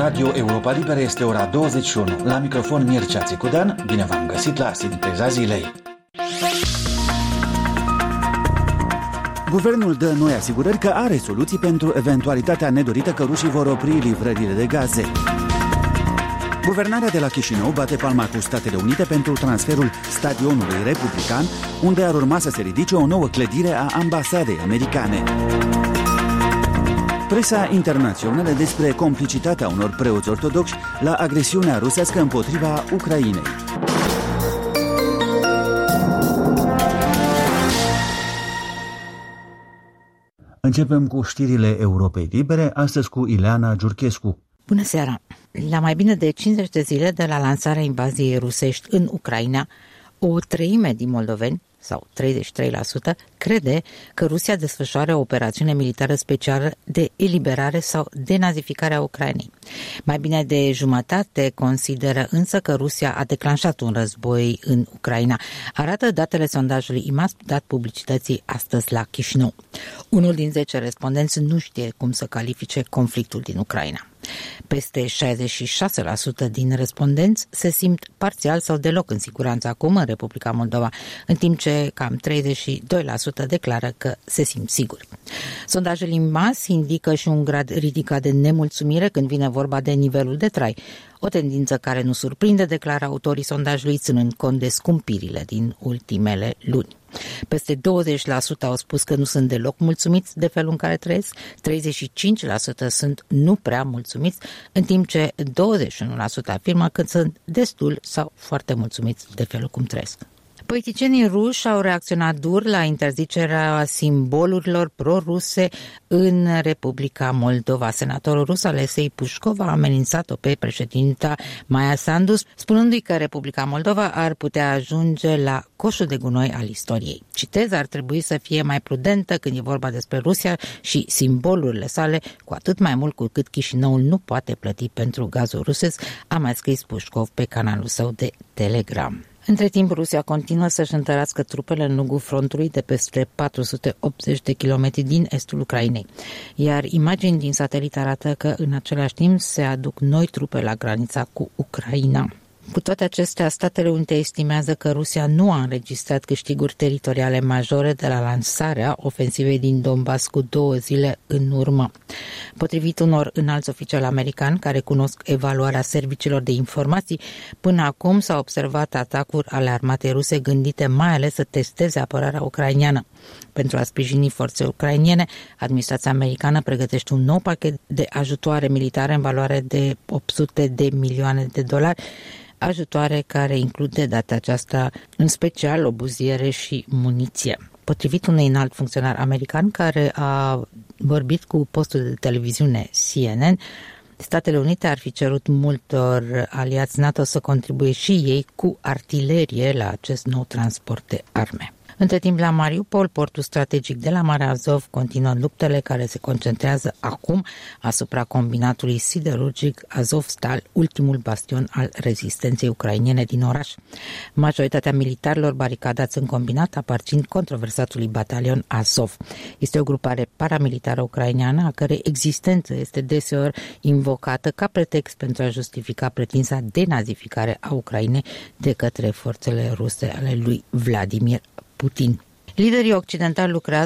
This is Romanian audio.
Radio Europa Liberă este ora 21. La microfon Mircea Țicudan, bine v-am găsit la Sinteza Zilei. Guvernul dă noi asigurări că are soluții pentru eventualitatea nedorită că rușii vor opri livrările de gaze. Guvernarea de la Chișinău bate palma cu Statele Unite pentru transferul stadionului republican, unde ar urma să se ridice o nouă clădire a ambasadei americane. Presa internațională despre complicitatea unor preoți ortodoxi la agresiunea rusească împotriva Ucrainei. Începem cu știrile Europei Libere, astăzi cu Ileana Giurchescu. Bună seara! La mai bine de 50 de zile de la lansarea invaziei rusești în Ucraina, o treime din moldoveni, sau 33%, crede că Rusia desfășoară o operațiune militară specială de eliberare sau denazificare a Ucrainei. Mai bine de jumătate consideră însă că Rusia a declanșat un război în Ucraina. Arată datele sondajului IMAS dat publicității astăzi la Chișinău. Unul din 10 respondenți nu știe cum să califice conflictul din Ucraina. Peste 66% din respondenți se simt parțial sau deloc în siguranță acum în Republica Moldova, în timp ce cam 32% declară că se simt siguri. Sondajul IMAS indică și un grad ridicat de nemulțumire când vine vorba de nivelul de trai, o tendință care nu surprinde, declară autorii sondajului, ținând cont de scumpirile din ultimele luni. Peste 20% au spus că nu sunt deloc mulțumiți de felul în care trăiesc, 35% sunt nu prea mulțumiți, în timp ce 21% afirmă că sunt destul sau foarte mulțumiți de felul cum trăiesc. Politicienii ruși au reacționat dur la interzicerea simbolurilor pro-ruse în Republica Moldova. Senatorul rus Alexei Pușkov a amenințat-o pe președinta Maia Sandu, spunându-i că Republica Moldova ar putea ajunge la coșul de gunoi al istoriei. Citez, ar trebui să fie mai prudentă când e vorba despre Rusia și simbolurile sale, cu atât mai mult cu cât Chișinăul nu poate plăti pentru gazul rusesc, a mai scris Pușkov pe canalul său de Telegram. Între timp, Rusia continuă să-și întărească trupele în lungul frontului de peste 480 de kilometri din estul Ucrainei, iar imagini din satelit arată că în același timp se aduc noi trupe la granița cu Ucraina. Cu toate acestea, Statele Unite estimează că Rusia nu a înregistrat câștiguri teritoriale majore de la lansarea ofensivei din Donbass cu 2 zile în urmă. Potrivit unor înalți oficiali americani care cunosc evaluarea serviciilor de informații, până acum s-au observat atacuri ale armatei ruse gândite mai ales să testeze apărarea ucraineană. Pentru a sprijini forțele ucrainene, administrația americană pregătește un nou pachet de ajutoare militare în valoare de $800 de milioane, ajutoare care include data aceasta în special obuziere și muniție. Potrivit unui înalt funcționar american care a vorbit cu postul de televiziune CNN, Statele Unite ar fi cerut multor aliați NATO să contribuie și ei cu artilerie la acest nou transport de arme. Între timp, la Mariupol, portul strategic de la Marea Azov, continuă luptele care se concentrează acum asupra combinatului siderurgic Azovstal, ultimul bastion al rezistenței ucrainene din oraș. Majoritatea militarilor baricadați în combinat aparțin controversatului batalion Azov. Este o grupare paramilitară ucraineană a cărei existență este deseori invocată ca pretext pentru a justifica pretinsa denazificare a Ucrainei de către forțele ruse ale lui Vladimir Putin. Liderii occidentali lucrează